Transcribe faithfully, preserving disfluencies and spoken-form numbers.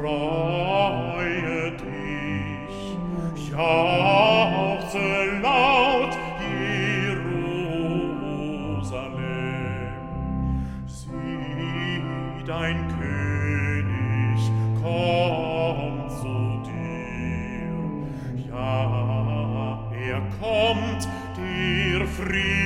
freue dich, jauchze laut, Jerusalem. Sieh, dein König kommt zu dir. Ja, er kommt, dir Frieden